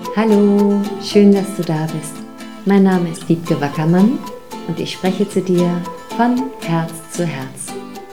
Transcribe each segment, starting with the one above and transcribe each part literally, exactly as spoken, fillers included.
Hallo, schön, dass du da bist. Mein Name ist Wiebke Wackermann und ich spreche zu dir von Herz zu Herz.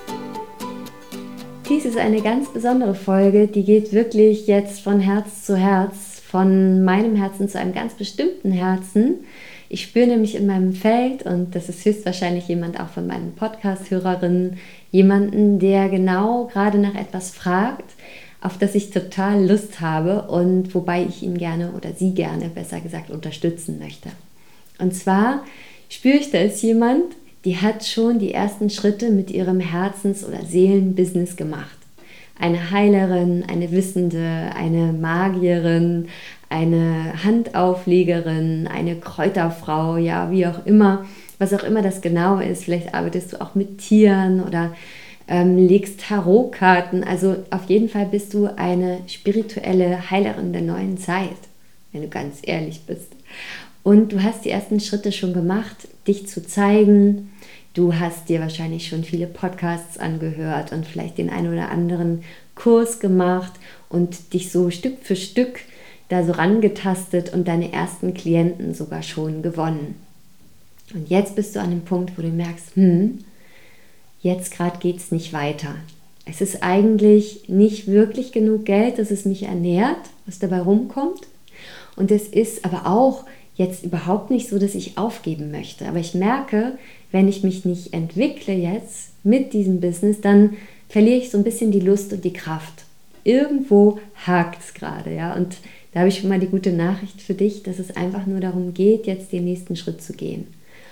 Dies ist eine ganz besondere Folge, die geht wirklich jetzt von Herz zu Herz, von meinem Herzen zu einem ganz bestimmten Herzen. Ich spüre nämlich in meinem Feld, und das ist höchstwahrscheinlich jemand auch von meinen Podcast-Hörerinnen, jemanden, der genau gerade nach etwas fragt, auf das ich total Lust habe und wobei ich ihn gerne oder sie gerne, besser gesagt, unterstützen möchte. Und zwar spüre ich, da ist jemand, die hat schon die ersten Schritte mit ihrem Herzens- oder Seelenbusiness gemacht. Eine Heilerin, eine Wissende, eine Magierin, eine Handauflegerin, eine Kräuterfrau, ja, wie auch immer, was auch immer das genau ist. Vielleicht arbeitest du auch mit Tieren oder ähm, legst Tarotkarten. Also auf jeden Fall bist du eine spirituelle Heilerin der neuen Zeit, wenn du ganz ehrlich bist. Und du hast die ersten Schritte schon gemacht, dich zu zeigen. Du hast dir wahrscheinlich schon viele Podcasts angehört und vielleicht den einen oder anderen Kurs gemacht und dich so Stück für Stück da so rangetastet und deine ersten Klienten sogar schon gewonnen. Und jetzt bist du an dem Punkt, wo du merkst, hm, jetzt gerade geht es nicht weiter. Es ist eigentlich nicht wirklich genug Geld, dass es mich ernährt, was dabei rumkommt. Und es ist aber auch jetzt überhaupt nicht so, dass ich aufgeben möchte. Aber ich merke, wenn ich mich nicht entwickle jetzt mit diesem Business, dann verliere ich so ein bisschen die Lust und die Kraft. Irgendwo hakt es gerade, ja. Und da habe ich schon mal die gute Nachricht für dich, dass es einfach nur darum geht, jetzt den nächsten Schritt zu gehen.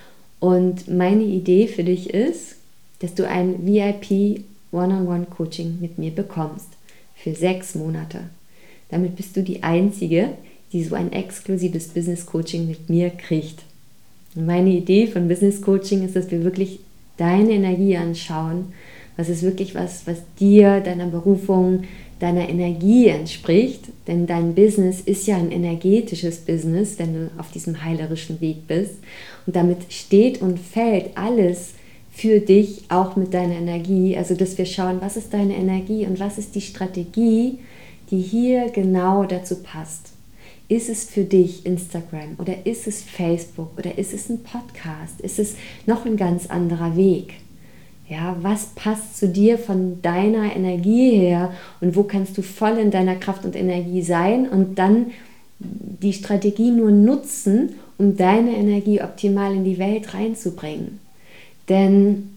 Und meine Idee für dich ist, dass du ein V I P One-on-One-Coaching mit mir bekommst für sechs Monate. Damit bist du die Einzige, die so ein exklusives Business-Coaching mit mir kriegt. Und meine Idee von Business-Coaching ist, dass wir wirklich deine Energie anschauen. Was ist wirklich was, was dir, deiner Berufung, deiner Energie entspricht. Denn dein Business ist ja ein energetisches Business, wenn du auf diesem heilerischen Weg bist. Und damit steht und fällt alles für dich, auch mit deiner Energie. Also, dass wir schauen, was ist deine Energie und was ist die Strategie, die hier genau dazu passt. Ist es für dich Instagram oder ist es Facebook oder ist es ein Podcast? Ist es noch ein ganz anderer Weg? Ja, was passt zu dir von deiner Energie her und wo kannst du voll in deiner Kraft und Energie sein und dann die Strategie nur nutzen, um deine Energie optimal in die Welt reinzubringen? Denn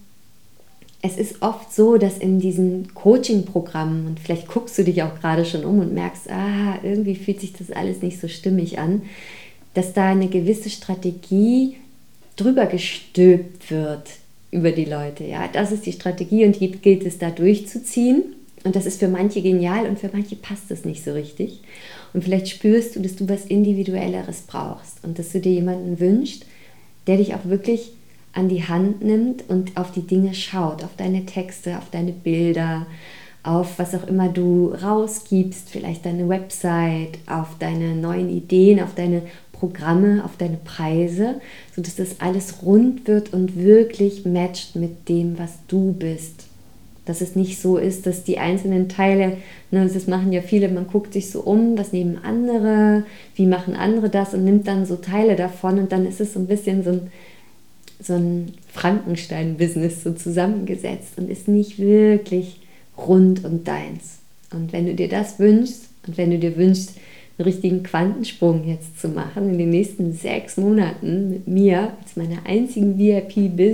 es ist oft so, dass in diesen Coaching-Programmen, und vielleicht guckst du dich auch gerade schon um und merkst, ah, irgendwie fühlt sich das alles nicht so stimmig an, dass da eine gewisse Strategie drüber gestülpt wird über die Leute. Ja, das ist die Strategie und die gilt es da durchzuziehen. Und das ist für manche genial und für manche passt es nicht so richtig. Und vielleicht spürst du, dass du was Individuelleres brauchst und dass du dir jemanden wünschst, der dich auch wirklich an die Hand nimmt und auf die Dinge schaut, auf deine Texte, auf deine Bilder, auf was auch immer du rausgibst, vielleicht deine Website, auf deine neuen Ideen, auf deine Programme, auf deine Preise, sodass das alles rund wird und wirklich matcht mit dem, was du bist. Dass es nicht so ist, dass die einzelnen Teile, ne, das machen ja viele, man guckt sich so um, was nehmen andere, wie machen andere das und nimmt dann so Teile davon und dann ist es so ein bisschen so ein so ein Frankenstein-Business so zusammengesetzt und ist nicht wirklich rund und deins. Und wenn du dir das wünschst und wenn du dir wünschst, einen richtigen Quantensprung jetzt zu machen, in den nächsten sechs Monaten mit mir als meiner einzigen V I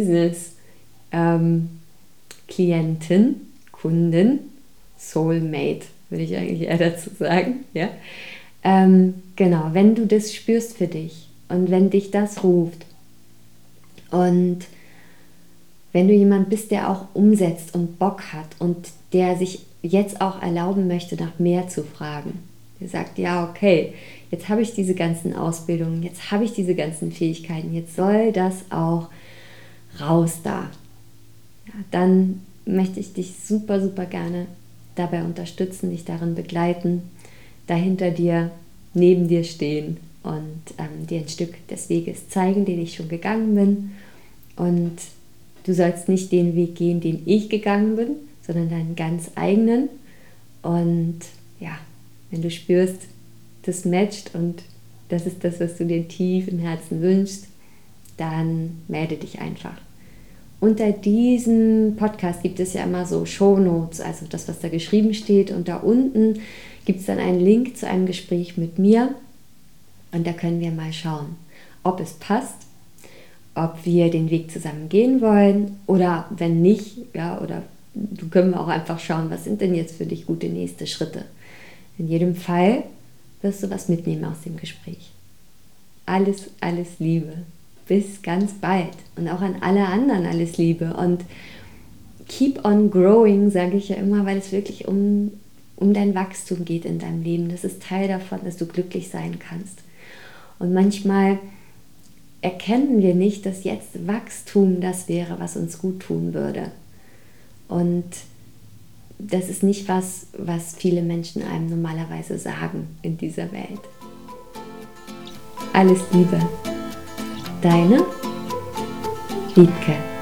P-Business-Klientin, ähm, Kundin, Soulmate, würde ich eigentlich eher dazu sagen, ja. Ähm, genau, wenn du das spürst für dich und wenn dich das ruft, und wenn du jemand bist, der auch umsetzt und Bock hat und der sich jetzt auch erlauben möchte, nach mehr zu fragen, der sagt, ja, okay, jetzt habe ich diese ganzen Ausbildungen, jetzt habe ich diese ganzen Fähigkeiten, jetzt soll das auch raus da. Ja, dann möchte ich dich super, super gerne dabei unterstützen, dich darin begleiten, dahinter dir, neben dir stehen und ähm, dir ein Stück des Weges zeigen, den ich schon gegangen bin. Und du sollst nicht den Weg gehen, den ich gegangen bin, sondern deinen ganz eigenen. Und ja, wenn du spürst, das matcht und das ist das, was du dir tief im Herzen wünschst, dann melde dich einfach. Unter diesem Podcast gibt es ja immer so Shownotes, also das, was da geschrieben steht. Und da unten gibt es dann einen Link zu einem Gespräch mit mir. Und da können wir mal schauen, ob es passt, ob wir den Weg zusammen gehen wollen oder wenn nicht, ja, oder du können wir auch einfach schauen, was sind denn jetzt für dich gute nächste Schritte. In jedem Fall wirst du was mitnehmen aus dem Gespräch. Alles, alles Liebe. Bis ganz bald. Und auch an alle anderen alles Liebe. Und keep on growing, sage ich ja immer, weil es wirklich um, um dein Wachstum geht in deinem Leben. Das ist Teil davon, dass du glücklich sein kannst. Und manchmal erkennen wir nicht, dass jetzt Wachstum das wäre, was uns gut tun würde. Und das ist nicht was, was viele Menschen einem normalerweise sagen in dieser Welt. Alles Liebe. Deine Wiebke.